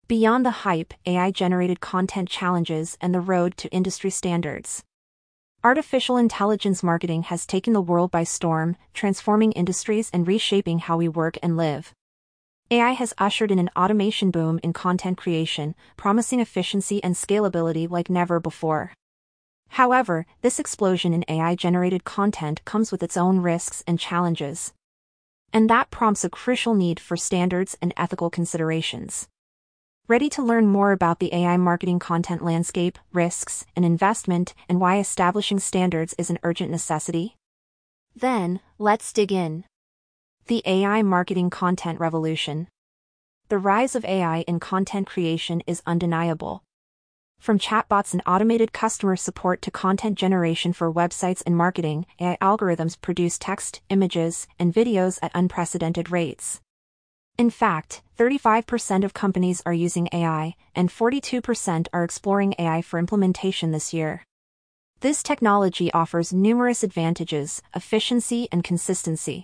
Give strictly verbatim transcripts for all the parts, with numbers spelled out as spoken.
Beyond the hype, A I-generated content challenges and the road to industry standards. Artificial intelligence marketing has taken the world by storm, transforming industries and reshaping how we work and live. A I has ushered in an automation boom in content creation, promising efficiency and scalability like never before. However, this explosion in A I-generated content comes with its own risks and challenges. And that prompts a crucial need for standards and ethical considerations. Ready to learn more about the A I marketing content landscape, risks, and investment, and why establishing standards is an urgent necessity? Then, let's dig in. The A I marketing content revolution. The rise of A I in content creation is undeniable. From chatbots and automated customer support to content generation for websites and marketing, A I algorithms produce text, images, and videos at unprecedented rates. In fact, thirty-five percent of companies are using A I, and forty-two percent are exploring A I for implementation this year. This technology offers numerous advantages: efficiency and consistency.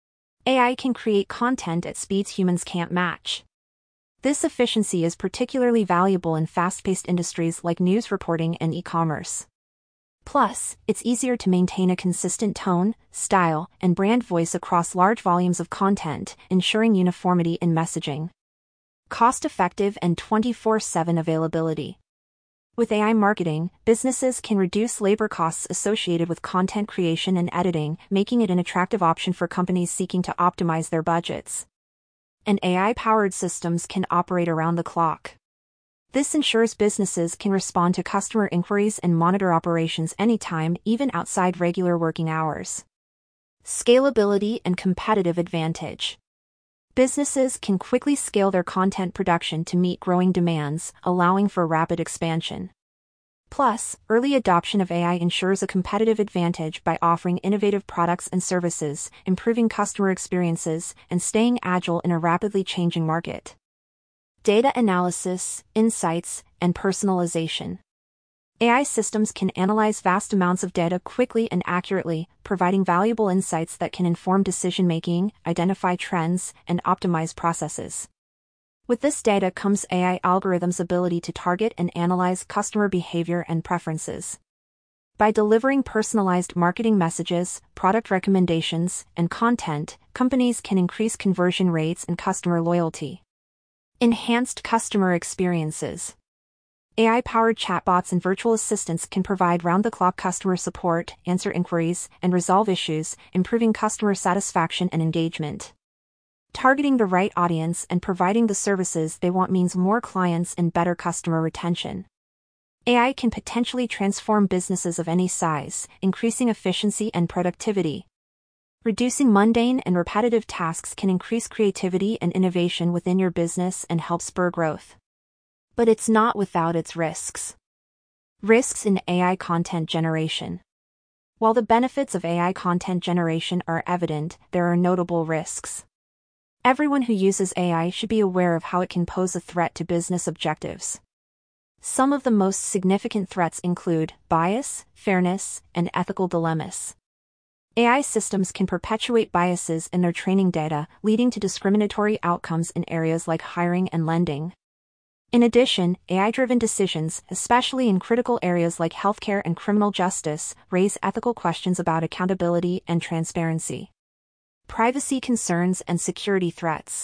A I can create content at speeds humans can't match. This efficiency is particularly valuable in fast-paced industries like news reporting and e-commerce. Plus, it's easier to maintain a consistent tone, style, and brand voice across large volumes of content, ensuring uniformity in messaging. Cost-effective and twenty-four seven availability. With A I marketing, businesses can reduce labor costs associated with content creation and editing, making it an attractive option for companies seeking to optimize their budgets. And A I-powered systems can operate around the clock. This ensures businesses can respond to customer inquiries and monitor operations anytime, even outside regular working hours. Scalability and competitive advantage. Businesses can quickly scale their content production to meet growing demands, allowing for rapid expansion. Plus, early adoption of A I ensures a competitive advantage by offering innovative products and services, improving customer experiences, and staying agile in a rapidly changing market. Data analysis, insights, and personalization. A I systems can analyze vast amounts of data quickly and accurately, providing valuable insights that can inform decision-making, identify trends, and optimize processes. With this data comes A I algorithms' ability to target and analyze customer behavior and preferences. By delivering personalized marketing messages, product recommendations, and content, companies can increase conversion rates and customer loyalty. Enhanced customer experiences. A I-powered chatbots and virtual assistants can provide round-the-clock customer support, answer inquiries, and resolve issues, improving customer satisfaction and engagement. Targeting the right audience and providing the services they want means more clients and better customer retention. A I can potentially transform businesses of any size, increasing efficiency and productivity. Reducing mundane and repetitive tasks can increase creativity and innovation within your business and help spur growth. But it's not without its risks. Risks in A I content generation. While the benefits of A I content generation are evident, there are notable risks. Everyone who uses A I should be aware of how it can pose a threat to business objectives. Some of the most significant threats include bias, fairness, and ethical dilemmas. A I systems can perpetuate biases in their training data, leading to discriminatory outcomes in areas like hiring and lending. In addition, A I-driven decisions, especially in critical areas like healthcare and criminal justice, raise ethical questions about accountability and transparency. Privacy concerns and security threats.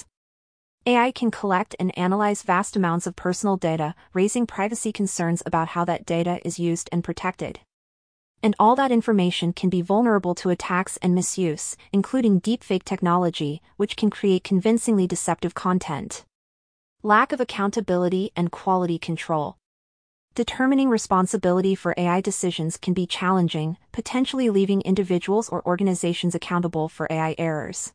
A I can collect and analyze vast amounts of personal data, raising privacy concerns about how that data is used and protected. And all that information can be vulnerable to attacks and misuse, including deepfake technology, which can create convincingly deceptive content. Lack of accountability and quality control. Determining responsibility for A I decisions can be challenging, potentially leaving individuals or organizations accountable for A I errors.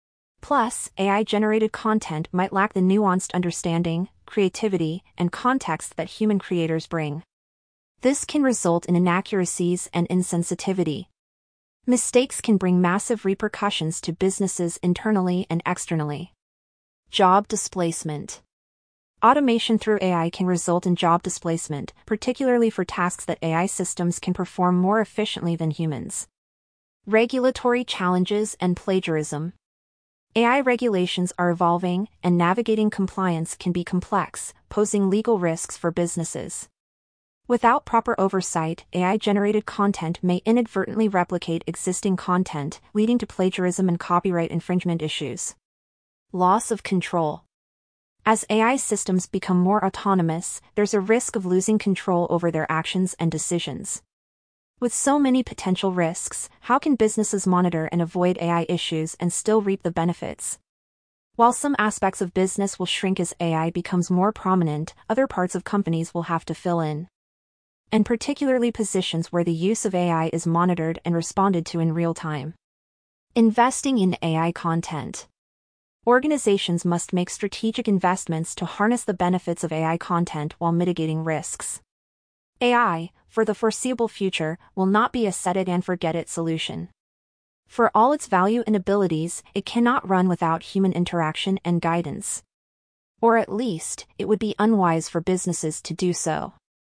Plus, A I-generated content might lack the nuanced understanding, creativity, and context that human creators bring. This can result in inaccuracies and insensitivity. Mistakes can bring massive repercussions to businesses internally and externally. Job displacement. Automation through A I can result in job displacement, particularly for tasks that A I systems can perform more efficiently than humans. Regulatory challenges and plagiarism. A I regulations are evolving, and navigating compliance can be complex, posing legal risks for businesses. Without proper oversight, A I-generated content may inadvertently replicate existing content, leading to plagiarism and copyright infringement issues. Loss of control. As A I systems become more autonomous, there's a risk of losing control over their actions and decisions. With so many potential risks, how can businesses monitor and avoid A I issues and still reap the benefits? While some aspects of business will shrink as A I becomes more prominent, other parts of companies will have to fill in. And particularly positions where the use of A I is monitored and responded to in real time. Investing in A I content. Organizations must make strategic investments to harness the benefits of A I content while mitigating risks. A I, for the foreseeable future, will not be a set-it-and-forget-it solution. For all its value and abilities, it cannot run without human interaction and guidance. Or at least, it would be unwise for businesses to do so.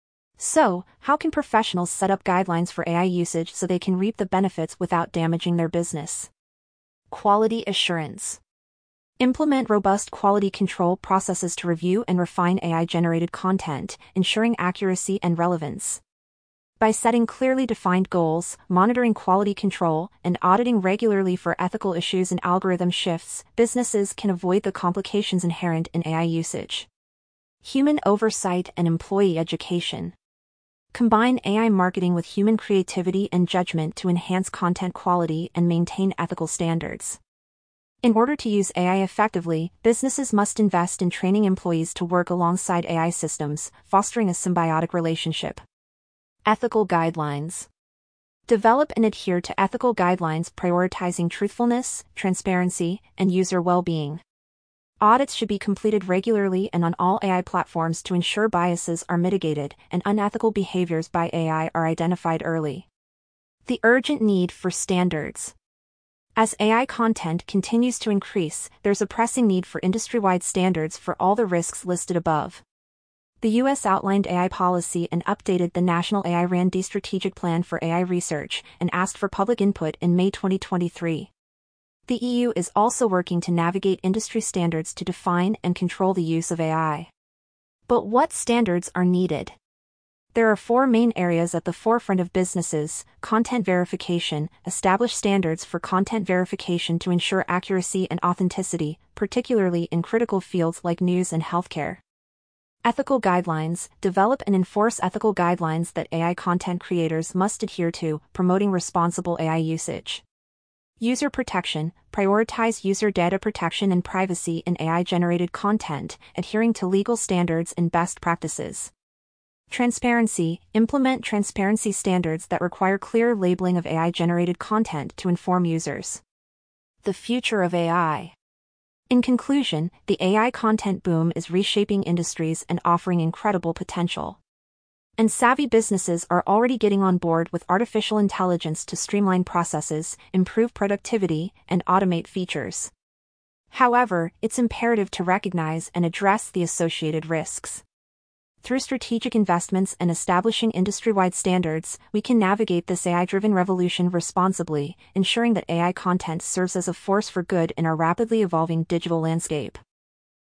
So, how can professionals set up guidelines for A I usage so they can reap the benefits without damaging their business? Quality assurance. Implement robust quality control processes to review and refine A I-generated content, ensuring accuracy and relevance. By setting clearly defined goals, monitoring quality control, and auditing regularly for ethical issues and algorithm shifts, businesses can avoid the complications inherent in A I usage. Human oversight and employee education. Combine A I marketing with human creativity and judgment to enhance content quality and maintain ethical standards. In order to use A I effectively, businesses must invest in training employees to work alongside A I systems, fostering a symbiotic relationship. Ethical guidelines. Develop and adhere to ethical guidelines prioritizing truthfulness, transparency, and user well-being. Audits should be completed regularly and on all A I platforms to ensure biases are mitigated and unethical behaviors by A I are identified early. The urgent need for standards. As A I content continues to increase, there's a pressing need for industry-wide standards for all the risks listed above. The U S outlined A I policy and updated the National A I R and D Strategic Plan for A I Research and asked for public input in May twenty twenty-three. The E U is also working to navigate industry standards to define and control the use of A I. But what standards are needed? There are four main areas at the forefront of businesses: content verification, establish standards for content verification to ensure accuracy and authenticity, particularly in critical fields like news and healthcare. Ethical guidelines, develop and enforce ethical guidelines that A I content creators must adhere to, promoting responsible A I usage. User protection, prioritize user data protection and privacy in A I-generated content, adhering to legal standards and best practices. Transparency, implement transparency standards that require clear labeling of A I-generated content to inform users. The future of A I. In conclusion, the A I content boom is reshaping industries and offering incredible potential. And savvy businesses are already getting on board with artificial intelligence to streamline processes, improve productivity, and automate features. However, it's imperative to recognize and address the associated risks. Through strategic investments and establishing industry-wide standards, we can navigate this A I-driven revolution responsibly, ensuring that A I content serves as a force for good in our rapidly evolving digital landscape.